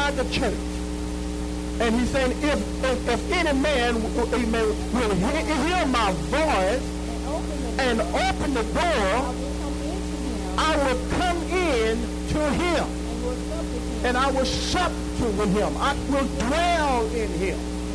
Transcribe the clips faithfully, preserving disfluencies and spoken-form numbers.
inside the church. And he's saying, if, if, if any man, amen, will hear my voice and open the door, I will come in to him. And I will sup with him. I will dwell in him.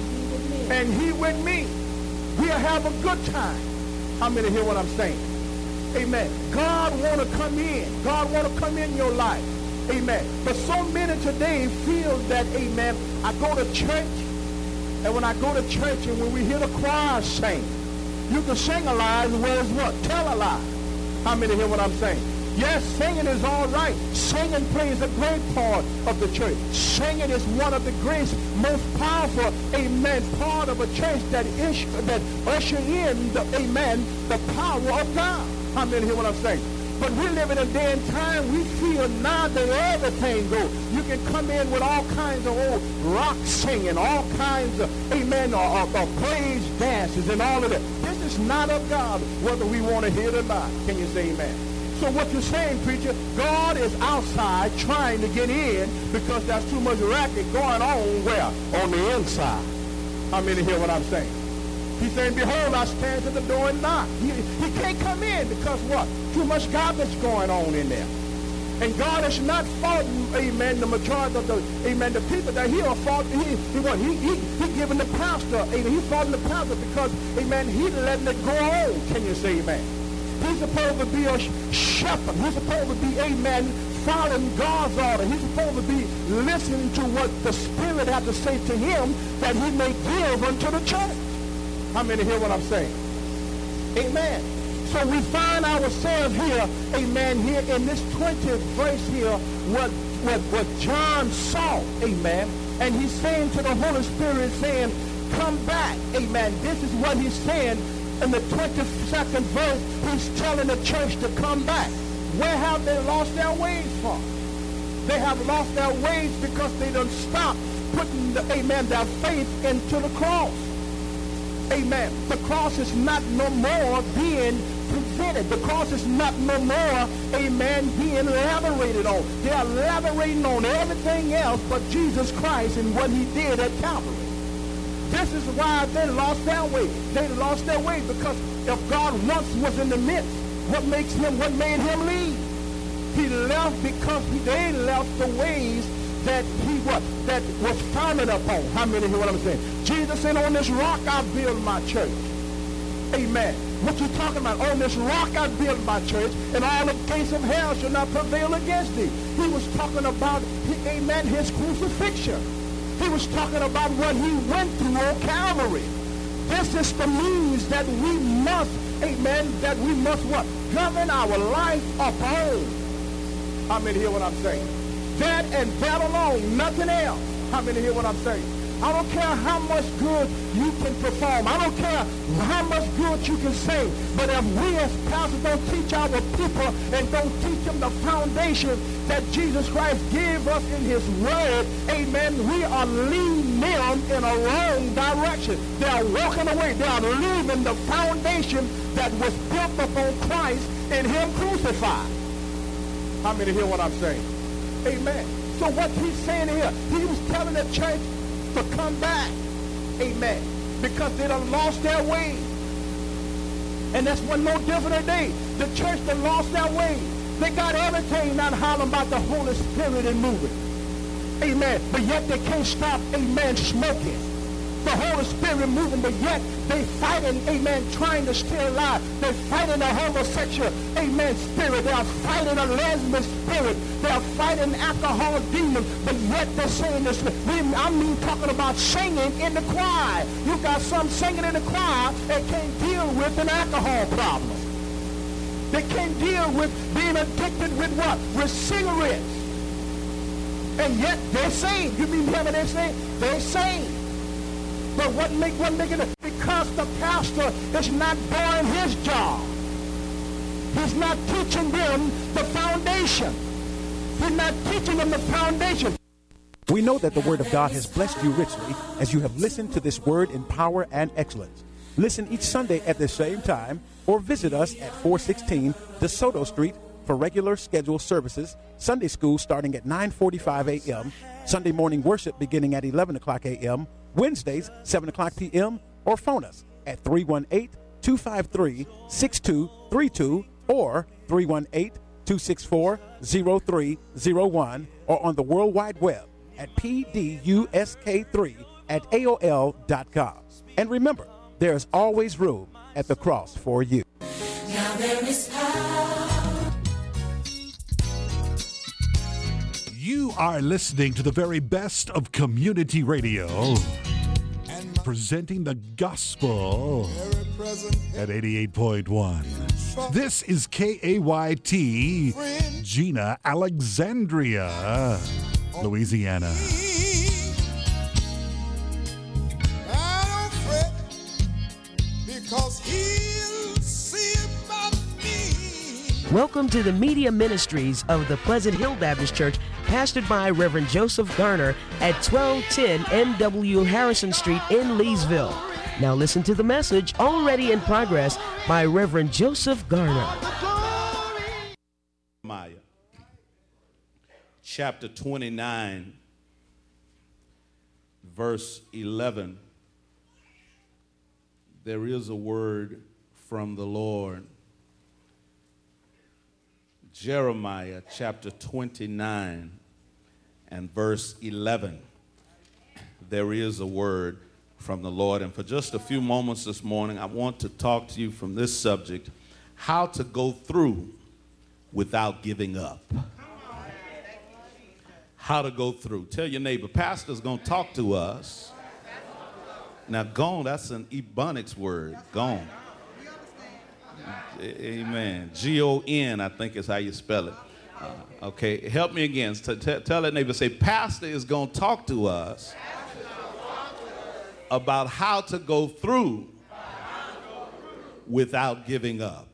And he with me. We'll have a good time. How many hear what I'm saying? Amen. God want to come in. God want to come in your life. Amen. But so many today feel that, amen, I go to church, and when I go to church and when we hear the choir sing, you can sing a lie as well as what? Tell a lie. How many hear what I'm saying? Yes, singing is all right. Singing plays a great part of the church. Singing is one of the greatest, most powerful, amen, part of a church that, is, that usher in, the, amen, the power of God. How many hear what I'm saying? But we live in a day and time, we feel now that everything goes. You can come in with all kinds of old rock singing, all kinds of, amen, or, or, or praise dances and all of that. This is not of God, whether we want to hear it or not. Can you say amen? So what you're saying, preacher, God is outside trying to get in because there's too much racket going on where? On the inside. How many hear what I'm saying? He's saying, behold, I stand at the door and knock. He, he can't come in because what? Too much garbage going on in there. And God is not faulting, amen, the majority of the, amen, the people that he are faulting. He, he, what, he, he, he giving the pastor, amen, he's faulting the pastor because, amen, he's letting it go on. Can you say amen? He's supposed to be a shepherd. He's supposed to be, amen, following God's order. He's supposed to be listening to what the Spirit has to say to him that he may give unto the church. How many hear what I'm saying? Amen. So we find ourselves here, amen, here in this twentieth verse here, what, what, what John saw, amen. And he's saying to the Holy Spirit, saying, come back, amen. This is what he's saying. In the twenty-second verse, he's telling the church to come back. Where have they lost their ways from? They have lost their ways because they don't stop putting, the, amen, their faith into the cross. Amen. The cross is not no more being presented. The cross is not no more, amen, being elaborated on. They are elaborating on everything else but Jesus Christ and what he did at Calvary. This is why they lost their way. They lost their way because if God once was in the midst, what makes him, what made him leave? He left because he, they left the ways that he what? That was founded upon. How many hear what I'm saying? Jesus said, on this rock I build my church. Amen. What you talking about? On this rock I build my church, and all the gates of hell shall not prevail against thee. He was talking about, amen, his crucifixion. He was talking about what he went through on Calvary. This is the means that we must, amen, that we must what? Govern our life upon. How many hear what I'm saying? That and that alone, nothing else. How many hear what I'm saying? I don't care how much good you can perform. I don't care how much good you can say. But if we as pastors don't teach our people and don't teach them the foundation that Jesus Christ gave us in his word, amen, we are leading them in a wrong direction. They are walking away. They are leaving the foundation that was built upon Christ and him crucified. How many hear what I'm saying? Amen. So what he's saying here, he was telling the church to come back. Amen. Because they done lost their way. And that's what no different today. The church that lost their way. They got everything not hollering about the Holy Spirit and moving. Amen. But yet they can't stop, amen, smoking. The Holy Spirit moving, but yet they fighting, amen, trying to stay alive. They're fighting a homosexual, amen, spirit. They are fighting a lesbian spirit. They are fighting alcohol demons, but yet they're saying this. I mean, talking about singing in the choir. You got some singing in the choir that can't deal with an alcohol problem. They can't deal with being addicted with what? With cigarettes. And yet they're saying, you mean what they're saying? They're saying. But what make what making it? Because the pastor is not doing his job. He's not teaching them the foundation. He's not teaching them the foundation. We know that the word of God has blessed you richly as you have listened to this word in power and excellence. Listen each Sunday at the same time or visit us at four sixteen DeSoto Street, for regular scheduled services, Sunday school starting at nine forty-five a.m., Sunday morning worship beginning at eleven o'clock a.m., Wednesdays, seven o'clock p.m., or phone us at three one eight, two five three, six two three two or three one eight, two six four, zero three zero one or on the World Wide Web at p d u s k three at a o l dot com. And remember, there's always room at the cross for you. Now there is power. You are listening to the very best of community radio, presenting the gospel at eighty-eight point one. This is K A Y T, Gina, Alexandria, Louisiana. I don't fret, because he'll see about me. Welcome to the media ministries of the Pleasant Hill Baptist Church, pastored by Reverend Joseph Garner at twelve ten N W Harrison Street in Leesville. Now listen to the message already in progress by Reverend Joseph Garner. Jeremiah chapter twenty-nine, verse eleven. There is a word from the Lord. Jeremiah chapter twenty-nine and verse eleven. There is a word from the Lord. And for just a few moments this morning, I want to talk to you from this subject: how to go through without giving up. How to go through. Tell your neighbor, pastor's going to talk to us. Now, gone, that's an Ebonics word, gone. Amen. G O N, I think is how you spell it. Uh, okay, help me again. T- t- tell that neighbor, say, pastor is going to talk to us about how to go through without giving up.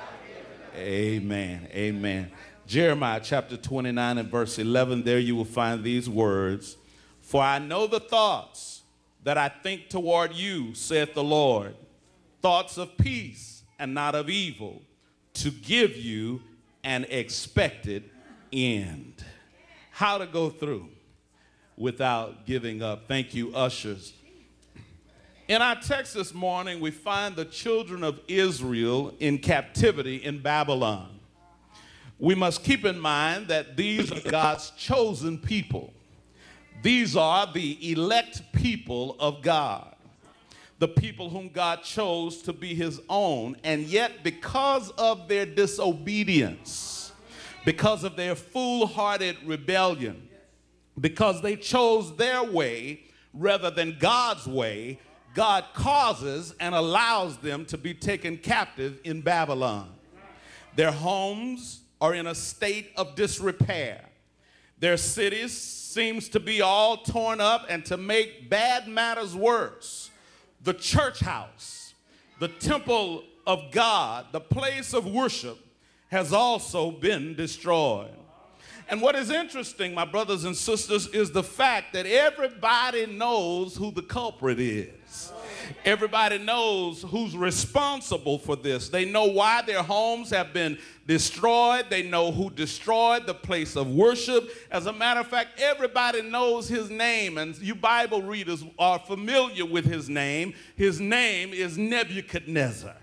Amen. Amen. Jeremiah chapter twenty-nine and verse eleven, there you will find these words. For I know the thoughts that I think toward you, saith the Lord, thoughts of peace and not of evil, to give you an expected end. How to go through without giving up. Thank you, ushers. In our text this morning, we find the children of Israel in captivity in Babylon. We must keep in mind that these are God's chosen people. These are the elect people of God, the people whom God chose to be his own. And yet, because of their disobedience, because of their foolhardy rebellion, because they chose their way rather than God's way, God causes and allows them to be taken captive in Babylon. Their homes are in a state of disrepair. Their cities seems to be all torn up, and to make bad matters worse, the church house, the temple of God, the place of worship, has also been destroyed. And what is interesting, my brothers and sisters, is the fact that everybody knows who the culprit is. Everybody knows who's responsible for this. They know why their homes have been destroyed. They know who destroyed the place of worship. As a matter of fact, everybody knows his name, and you Bible readers are familiar with his name. His name is Nebuchadnezzar.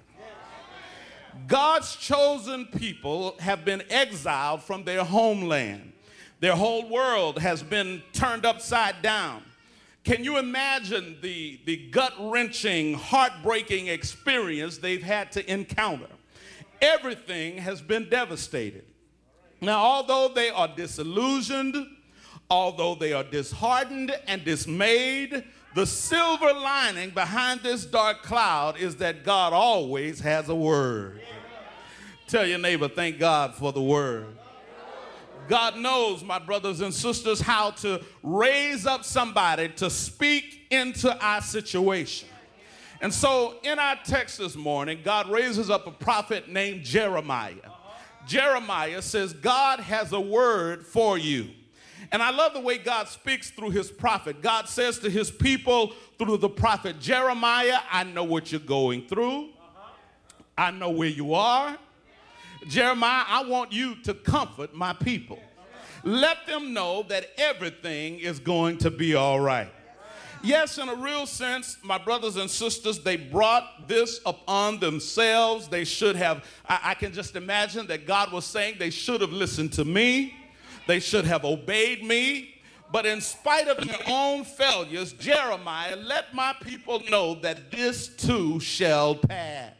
God's chosen people have been exiled from their homeland. Their whole world has been turned upside down. Can you imagine the, the gut-wrenching, heartbreaking experience they've had to encounter? Everything has been devastated. Now, although they are disillusioned, although they are disheartened and dismayed, the silver lining behind this dark cloud is that God always has a word. Tell your neighbor, thank God for the word. God knows, my brothers and sisters, how to raise up somebody to speak into our situation. And so in our text this morning, God raises up a prophet named Jeremiah. Jeremiah says, God has a word for you. And I love the way God speaks through his prophet. God says to his people through the prophet Jeremiah, I know what you're going through. I know where you are. Jeremiah, I want you to comfort my people. Let them know that everything is going to be all right. Yes, in a real sense, my brothers and sisters, they brought this upon themselves. They should have, I, I can just imagine that God was saying they should have listened to me. They should have obeyed me. But in spite of their own failures, Jeremiah, let my people know that this too shall pass.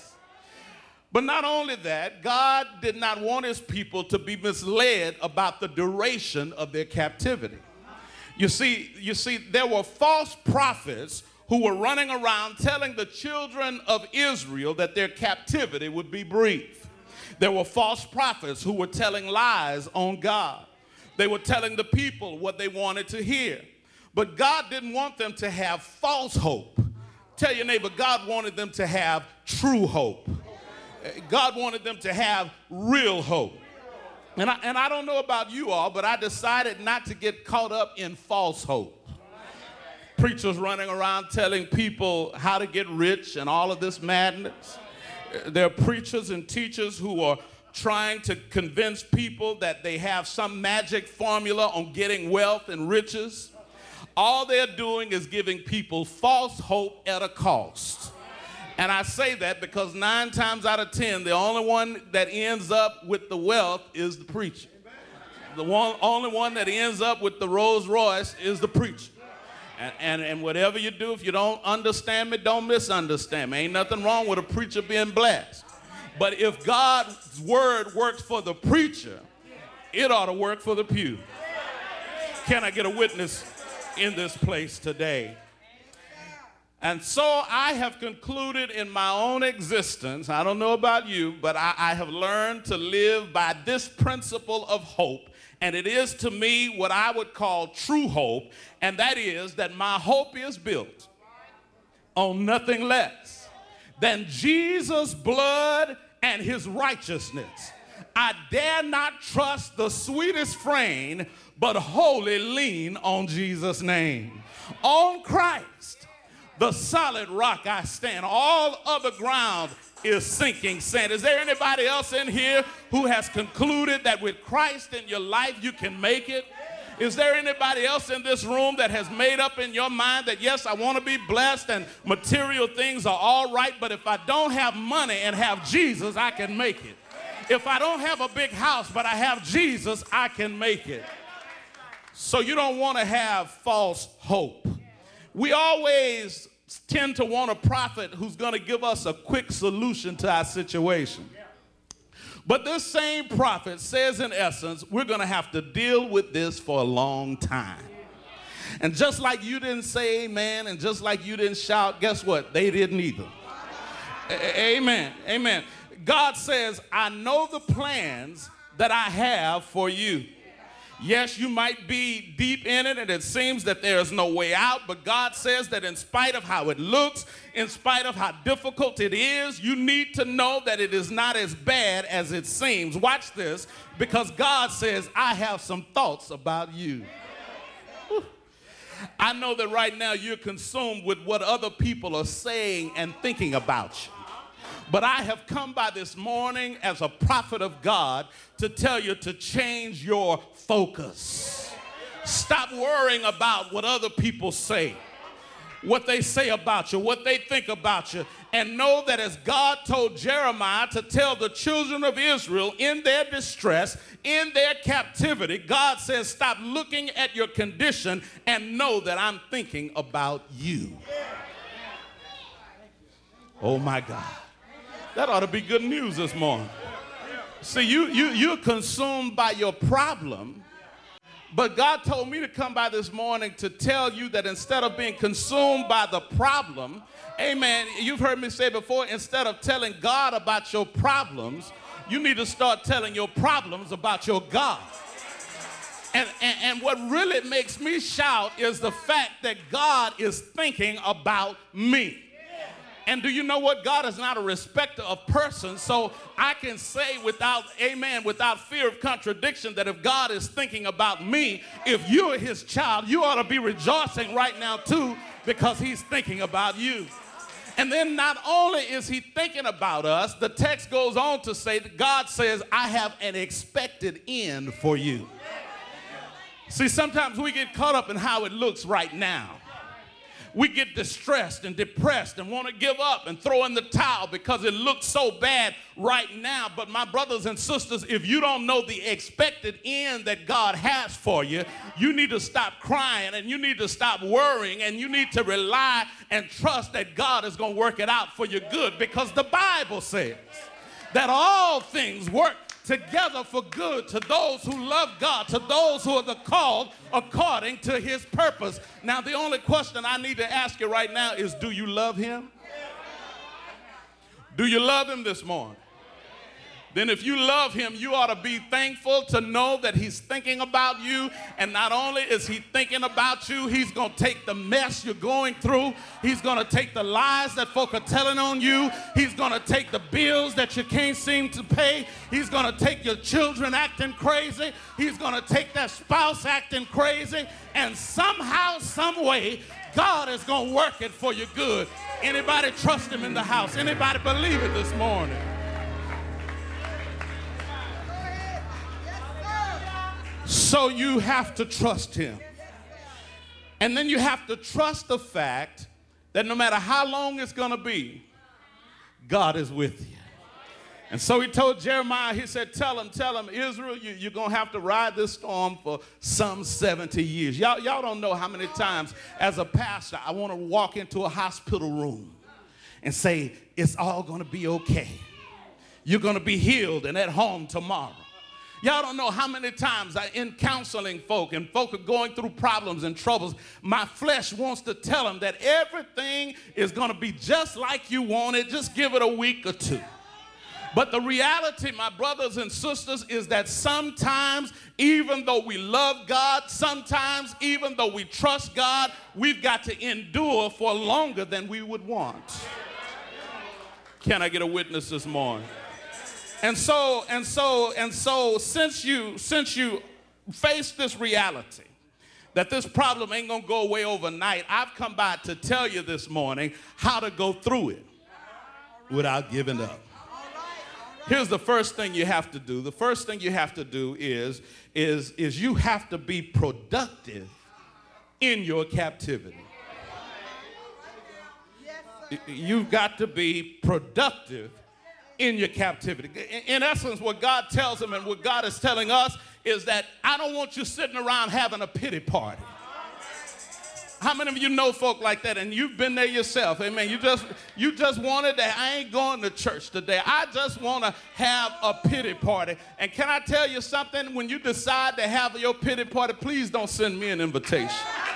But not only that, God did not want his people to be misled about the duration of their captivity. You see, you see, there were false prophets who were running around telling the children of Israel that their captivity would be brief. There were false prophets who were telling lies on God. They were telling the people what they wanted to hear. But God didn't want them to have false hope. Tell your neighbor, God wanted them to have true hope. God wanted them to have real hope. And I, and I don't know about you all, but I decided not to get caught up in false hope. Preachers running around telling people how to get rich and all of this madness. There are preachers and teachers who are trying to convince people that they have some magic formula on getting wealth and riches. All they're doing is giving people false hope at a cost. And I say that because nine times out of ten, the only one that ends up with the wealth is the preacher. The one, only one that ends up with the Rolls Royce is the preacher. And, and, and whatever you do, if you don't understand me, don't misunderstand me. Ain't nothing wrong with a preacher being blessed. But if God's word works for the preacher, it ought to work for the pew. Can I get a witness in this place today? And so I have concluded in my own existence, I don't know about you, but I, I have learned to live by this principle of hope. And it is to me what I would call true hope. And that is that my hope is built on nothing less than Jesus' blood and his righteousness. I dare not trust the sweetest frame, but wholly lean on Jesus' name. On Christ, the solid rock I stand. All other ground is sinking sand. Is there anybody else in here who has concluded that with Christ in your life you can make it? Is there anybody else in this room that has made up in your mind that, yes, I want to be blessed and material things are all right, but if I don't have money and have Jesus, I can make it. If I don't have a big house, but I have Jesus, I can make it. So you don't want to have false hope. We always tend to want a prophet who's going to give us a quick solution to our situation. But this same prophet says, in essence, we're going to have to deal with this for a long time. And just like you didn't say amen, and just like you didn't shout, guess what? They didn't either. A- amen. Amen. God says, I know the plans that I have for you. Yes, you might be deep in it and it seems that there is no way out, but God says that in spite of how it looks, in spite of how difficult it is, you need to know that it is not as bad as it seems. Watch this, because God says, I have some thoughts about you. Whew. I know that right now you're consumed with what other people are saying and thinking about you. But I have come by this morning as a prophet of God to tell you to change your focus. Stop worrying about what other people say, what they say about you, what they think about you, and know that as God told Jeremiah to tell the children of Israel in their distress, in their captivity, God says, stop looking at your condition and know that I'm thinking about you. Oh my God. That ought to be good news this morning. See, you, you, you're consumed by your problem, but God told me to come by this morning to tell you that instead of being consumed by the problem, amen, you've heard me say before, instead of telling God about your problems, you need to start telling your problems about your God. And, and, and what really makes me shout is the fact that God is thinking about me. And do you know what? God is not a respecter of persons, so I can say without, amen, without fear of contradiction that if God is thinking about me, if you're his child, you ought to be rejoicing right now too because he's thinking about you. And then not only is he thinking about us, the text goes on to say that God says, I have an expected end for you. See, sometimes we get caught up in how it looks right now. We get distressed and depressed and want to give up and throw in the towel because it looks so bad right now. But my brothers and sisters, if you don't know the expected end that God has for you, you need to stop crying and you need to stop worrying and you need to rely and trust that God is going to work it out for your good, because the Bible says that all things work together for good to those who love God, to those who are the called according to his purpose. Now, the only question I need to ask you right now is, do you love him? Do you love him this morning? Then if you love him, you ought to be thankful to know that he's thinking about you. And not only is he thinking about you, he's going to take the mess you're going through. He's going to take the lies that folk are telling on you. He's going to take the bills that you can't seem to pay. He's going to take your children acting crazy. He's going to take that spouse acting crazy. And somehow, some way, God is going to work it for your good. Anybody trust him in the house? Anybody believe it this morning? So you have to trust him. And then you have to trust the fact that no matter how long it's going to be, God is with you. And so he told Jeremiah, he said, tell him, tell him, Israel, you, you're going to have to ride this storm for some seventy years. Y'all, y'all don't know how many times as a pastor I want to walk into a hospital room and say, it's all going to be okay. You're going to be healed and at home tomorrow. Y'all don't know how many times I, in counseling folk, and folk are going through problems and troubles, my flesh wants to tell them that everything is going to be just like you want it. Just give it a week or two. But the reality, my brothers and sisters, is that sometimes, even though we love God, sometimes, even though we trust God, we've got to endure for longer than we would want. Can I get a witness this morning? And so, and so, and so, since you, since you face this reality that this problem ain't gonna go away overnight, I've come by to tell you this morning how to go through it without giving up. Here's the first thing you have to do. The first thing you have to do is, is, is you have to be productive in your captivity. You've got to be productive in your captivity. In essence, what God tells them and what God is telling us is that I don't want you sitting around having a pity party. How many of you know folk like that, and you've been there yourself? Amen. You just you just wanted that. I ain't going to church today. I just want to have a pity party. And can I tell you something? When you decide to have your pity party, please don't send me an invitation.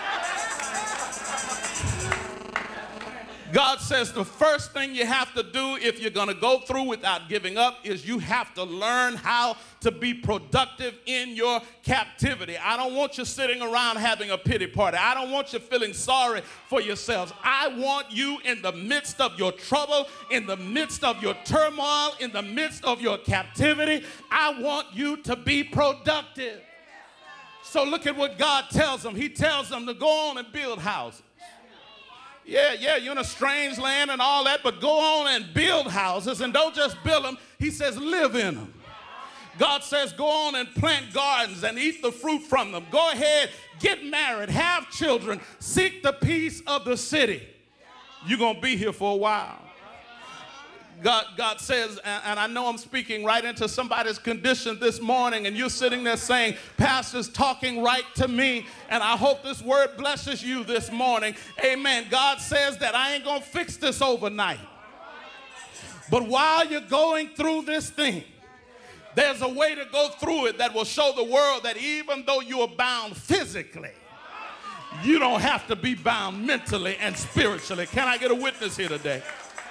God says the first thing you have to do if you're going to go through without giving up is you have to learn how to be productive in your captivity. I don't want you sitting around having a pity party. I don't want you feeling sorry for yourselves. I want you in the midst of your trouble, in the midst of your turmoil, in the midst of your captivity, I want you to be productive. So look at what God tells them. He tells them to go on and build houses. Yeah, yeah, you're in a strange land and all that, but go on and build houses, and don't just build them. He says live in them. God says go on and plant gardens and eat the fruit from them. Go ahead, get married, have children, seek the peace of the city. You're going to be here for a while. God, God says, and, and I know I'm speaking right into somebody's condition this morning, and you're sitting there saying, Pastor's talking right to me, and I hope this word blesses you this morning. Amen. God says that I ain't going to fix this overnight. But while you're going through this thing, there's a way to go through it that will show the world that even though you are bound physically, you don't have to be bound mentally and spiritually. Can I get a witness here today?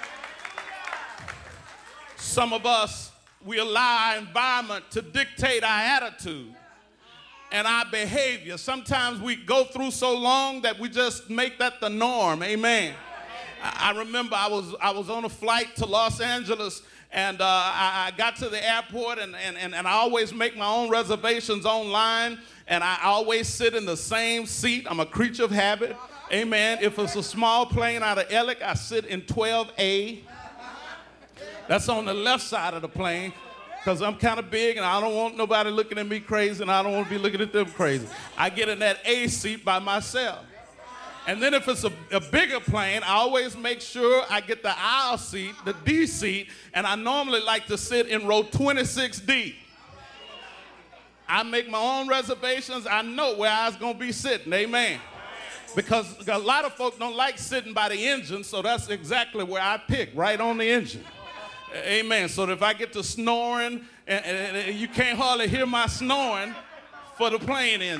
Some of us, we allow our environment to dictate our attitude and our behavior. Sometimes we go through so long that we just make that the norm. Amen. I, I remember I was, I was on a flight to Los Angeles, and uh, I, I got to the airport, and, and, and, and I always make my own reservations online, and I always sit in the same seat. I'm a creature of habit. Amen. If it's a small plane out of Ellick, I sit in twelve A. That's on the left side of the plane because I'm kind of big and I don't want nobody looking at me crazy and I don't want to be looking at them crazy. I get in that A seat by myself. And then if it's a, a bigger plane, I always make sure I get the aisle seat, the D seat, and I normally like to sit in row twenty-six D. I make my own reservations. I know where I was going to be sitting. Amen. Because a lot of folks don't like sitting by the engine, so that's exactly where I pick, right on the engine. Amen. So that if I get to snoring, and, and, and you can't hardly hear my snoring for the plane engine.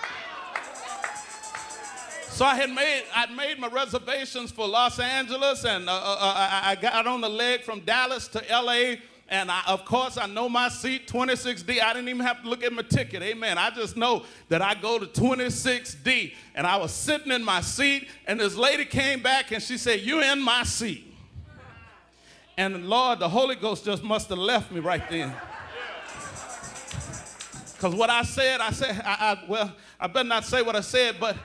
So I had made, I'd made my reservations for Los Angeles, and uh, uh, I, I got on the leg from Dallas to L A, and I, of course, I know my seat, twenty-six D. I didn't even have to look at my ticket. Amen. I just know that I go to twenty-six D. And I was sitting in my seat, and this lady came back, and she said, "You're in my seat." And Lord, the Holy Ghost just must have left me right then. Because what I said, I said, I, I, well, I better not say what I said, but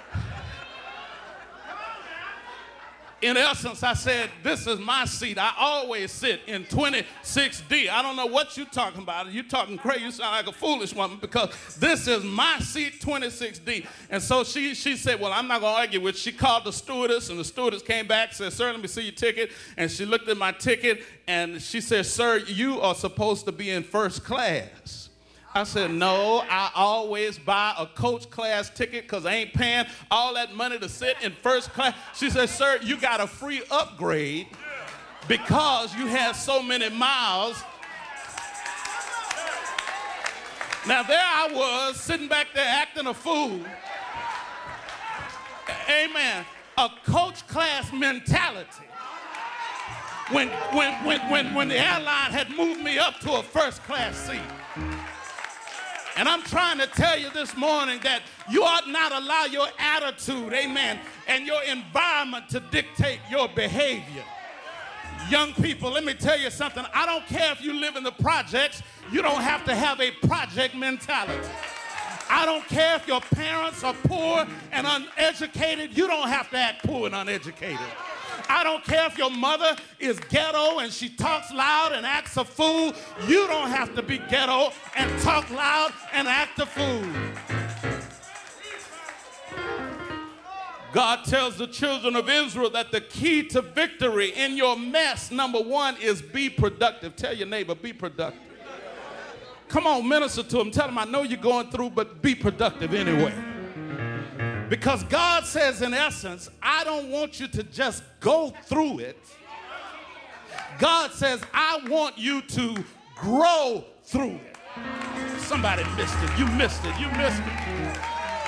in essence, I said, this is my seat. I always sit in twenty-six D. I don't know what you're talking about. You're talking crazy. You sound like a foolish woman because this is my seat, twenty-six D. And so she, she said, well, I'm not going to argue with you. She called the stewardess, and the stewardess came back, said, "Sir, let me see your ticket." And she looked at my ticket, and she said, "Sir, you are supposed to be in first class." I said, "No, I always buy a coach class ticket because I ain't paying all that money to sit in first class." She said, "Sir, you got a free upgrade because you had so many miles." Now there I was sitting back there acting a fool. Amen. A coach class mentality. When, when, when, when, when the airline had moved me up to a first class seat. And I'm trying to tell you this morning that you ought not allow your attitude, amen, and your environment to dictate your behavior. Young people, let me tell you something. I don't care if you live in the projects. You don't have to have a project mentality. I don't care if your parents are poor and uneducated. You don't have to act poor and uneducated. I don't care if your mother is ghetto and she talks loud and acts a fool. You don't have to be ghetto and talk loud and act a fool. God tells the children of Israel that the key to victory in your mess, number one, is be productive. Tell your neighbor, be productive. Come on, minister to them. Tell them, I know you're going through, but be productive anyway. Because God says, in essence, I don't want you to just go through it. God says, I want you to grow through it. Somebody missed it. You missed it. You missed it.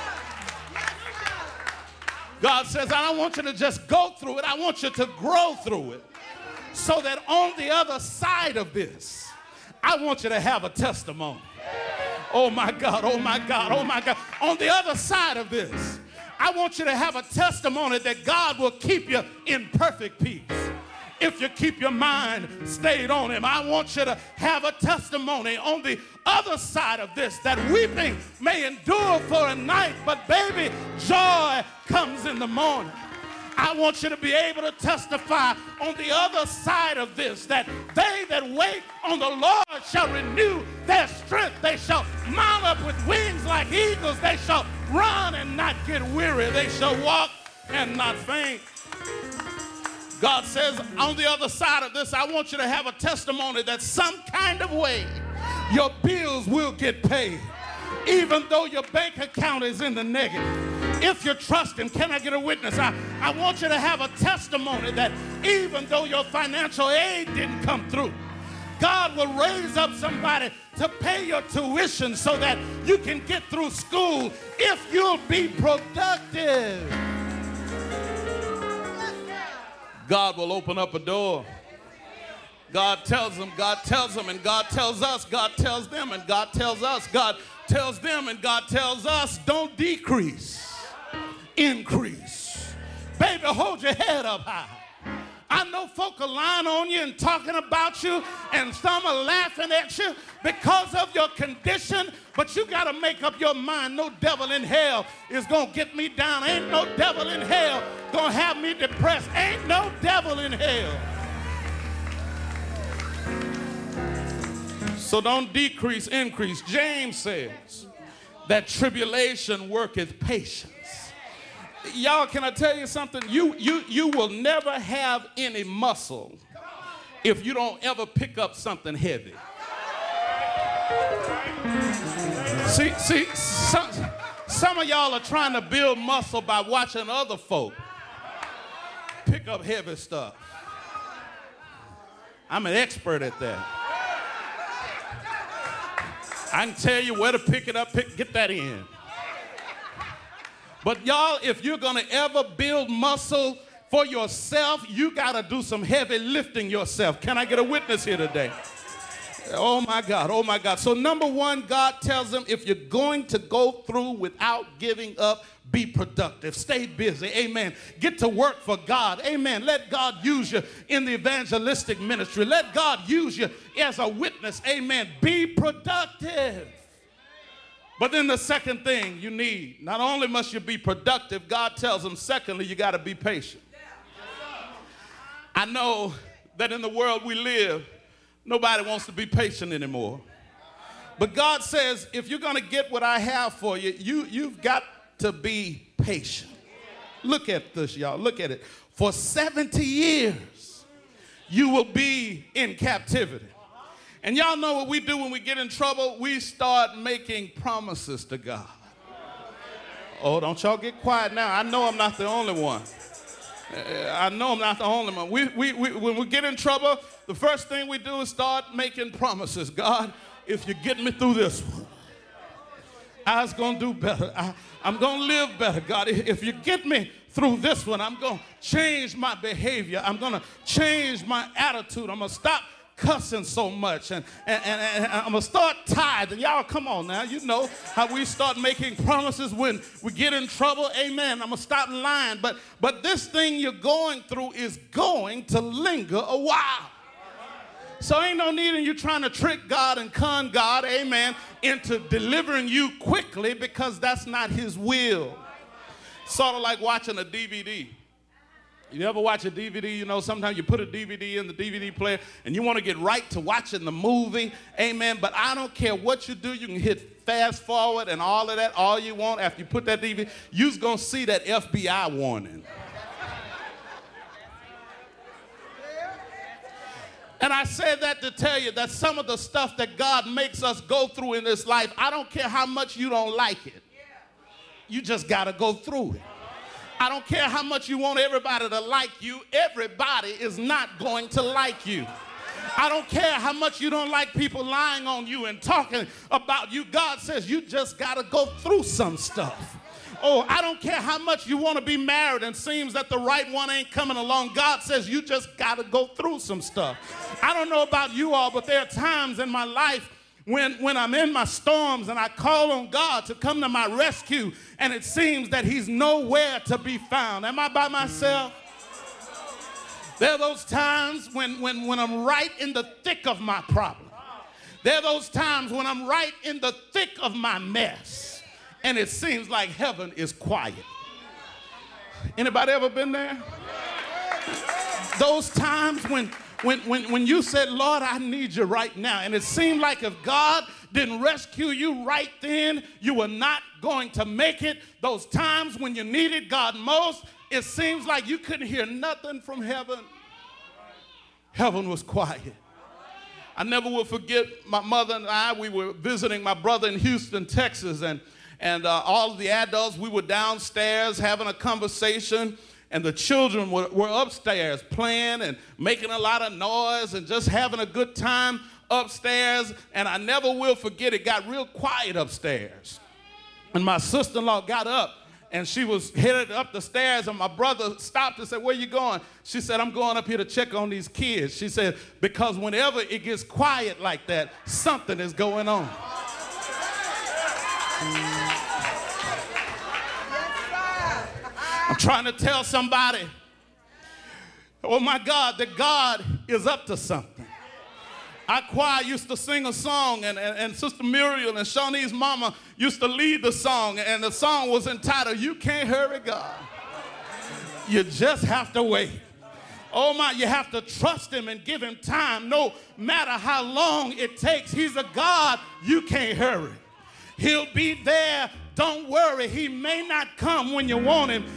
God says, I don't want you to just go through it. I want you to grow through it. So that on the other side of this, I want you to have a testimony. Oh my God, oh my God, oh my God. On the other side of this, I want you to have a testimony that God will keep you in perfect peace if you keep your mind stayed on him. I want you to have a testimony on the other side of this, that weeping may endure for a night, but baby, joy comes in the morning. I want you to be able to testify on the other side of this, that they that wait on the Lord shall renew their strength. They shall mount up with wings like eagles. They shall run and not get weary. They shall walk and not faint. God says, on the other side of this, I want you to have a testimony that some kind of way your bills will get paid, even though your bank account is in the negative. If you trust him, can I get a witness? I, I want you to have a testimony that even though your financial aid didn't come through, God will raise up somebody to pay your tuition so that you can get through school if you'll be productive. God will open up a door. God tells them, God tells them, and God tells us, God tells them, and God tells us, God tells them, and God tells us, don't decrease, increase. Baby, hold your head up high. I know know folk are lying on you and talking about you, and some are laughing at you because of your condition, but you got to make up your mind. No devil in hell is going to get me down. Ain't no devil in hell going to have me depressed. Ain't no devil in hell. So don't decrease, increase. James says that tribulation worketh patience. Y'all, can I tell you something? You, you, you will never have any muscle if you don't ever pick up something heavy. See, see, some, some of y'all are trying to build muscle by watching other folk pick up heavy stuff. I'm an expert at that. I can tell you where to pick it up, pick, get that in. But y'all, if you're gonna ever build muscle for yourself, you gotta do some heavy lifting yourself. Can I get a witness here today? Oh my God, oh my God. So number one, God tells them, if you're going to go through without giving up, be productive. Stay busy, amen. Get to work for God, amen. Let God use you in the evangelistic ministry. Let God use you as a witness, amen. Be productive. But then the second thing you need, not only must you be productive, God tells them, secondly, you got to be patient. I know that in the world we live, nobody wants to be patient anymore. But God says, if you're going to get what I have for you, you, you've got to be patient. Look at this, y'all. Look at it. For seventy years, you will be in captivity. And y'all know what we do when we get in trouble? We start making promises to God. Oh, don't y'all get quiet now. I know I'm not the only one. I know I'm not the only one. We, we, we, when we get in trouble, the first thing we do is start making promises. God, if you get me through this one, I was going to do better. I, I'm going to live better. God, if you get me through this one, I'm going to change my behavior. I'm going to change my attitude. I'm going to stop cussing so much, and, and, and, and I'm gonna start tithing. Y'all come on now, you know how we start making promises when we get in trouble. Amen. I'm gonna stop lying. But but this thing you're going through is going to linger a while. So ain't no need in you trying to trick God and con God, amen, into delivering you quickly, because that's not his will. Sort of like watching a D V D. You ever watch a D V D? You know, sometimes you put a D V D in the D V D player and you want to get right to watching the movie. Amen. But I don't care what you do. You can hit fast forward and all of that, all you want. After you put that D V D, you're going to see that F B I warning. And I said that to tell you that some of the stuff that God makes us go through in this life, I don't care how much you don't like it. You just got to go through it. I don't care how much you want everybody to like you. Everybody is not going to like you. I don't care how much you don't like people lying on you and talking about you. God says you just got to go through some stuff. Oh, I don't care how much you want to be married and seems that the right one ain't coming along. God says you just got to go through some stuff. I don't know about you all, but there are times in my life When, when I'm in my storms and I call on God to come to my rescue, and it seems that he's nowhere to be found. Am I by myself? There are those times when, when, when I'm right in the thick of my problem. There are those times when I'm right in the thick of my mess, and it seems like heaven is quiet. Anybody ever been there? Those times when When, when, when you said, Lord, I need you right now, and it seemed like if God didn't rescue you right then, you were not going to make it. Those times when you needed God most, it seems like you couldn't hear nothing from heaven. Heaven was quiet. I never will forget my mother and I, we were visiting my brother in Houston, Texas, and, and uh, all of the adults, we were downstairs having a conversation. And the children were, were upstairs playing and making a lot of noise and just having a good time upstairs. And I never will forget, it got real quiet upstairs. And my sister-in-law got up and she was headed up the stairs, and my brother stopped and said, "Where you going?" She said, "I'm going up here to check on these kids." She said, "Because whenever it gets quiet like that, something is going on." I'm trying to tell somebody, Oh my God, that God is up to something. Our choir used to sing a song, and, and, and Sister Muriel and Shawnee's mama used to lead the song, and the song was entitled, You Can't Hurry God. You just have to wait. Oh my, you have to trust him and give him time no matter how long it takes. He's a God you can't hurry. He'll be there. Don't worry. He may not come when you want him,